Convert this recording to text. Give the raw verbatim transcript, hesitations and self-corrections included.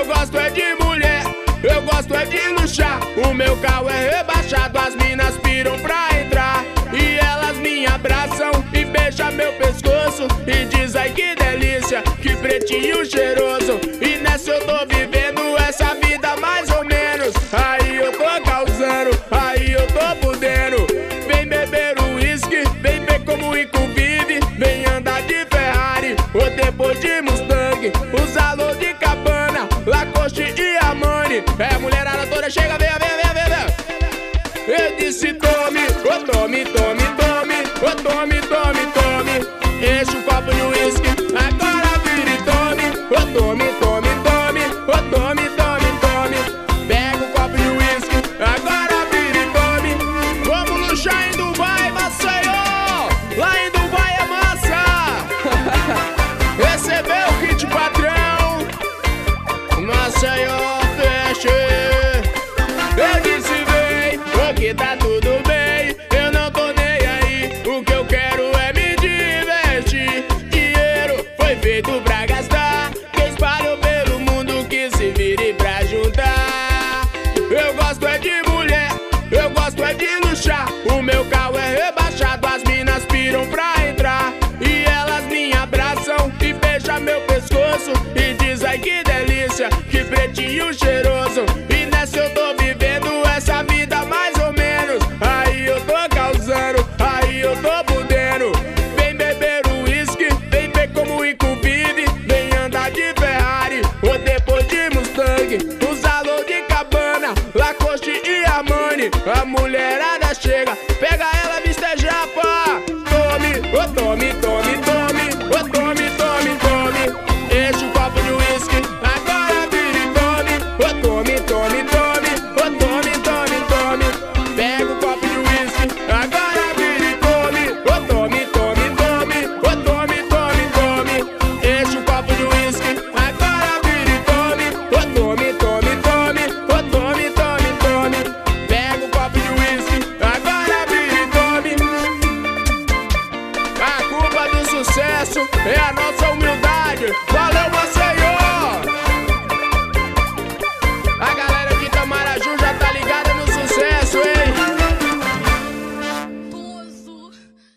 Eu gosto é de mulher, eu gosto é de luxar. O meu carro é rebaixado, as minas piram pra entrar. E elas me abraçam e beijam meu pescoço e diz ai que delícia, que pretinho cheiroso. E nessa eu tô vivendo essa vida mais ou menos. Aí eu tô causando, aí eu tô podendo. Vem beber o uísque, vem ver como o Rico vive. Vem andar de Ferrari ou depois de Mustang. Usá-lo de Cabana, Lacoste e Armani. É a mulherada toda chega, vem, vem, vem, vem, vem. Eu disse tome, ô tome, tome, tome. Ô tome, tome, tome. Enche o copo de uísque, agora vira e tome. Ô tome, tome, tome. Ô tome, tome, tome. Pega o copo de uísque, agora vira e tome. Vamos luxar em Dubai, Maceió. Lá em Dubai é massa. Recebeu o kit patrão, Maceió feche. Eu disse vem, porque tá tudo bem. Eu não tô nem aí, o que eu quero é me divertir. Dinheiro foi feito pra gastar, quem espalhou pelo mundo que se vire pra juntar. Eu gosto é de mulher, eu gosto é de luxar. O meu carro é rebaixado, as minas piram pra entrar. E elas me abraçam e beijam meu pescoço e diz ai que delícia, que pretinho cheiroso. E nessa eu tô vivendo essa vida mais ou menos. Aí eu tô causando, aí eu tô podendo. Vem beber o uísque, vem ver como o Rico vive. Vem andar de Ferrari ou depois de Mustang. Usá-lo de Cabana, Lacoste e Armani. A mulher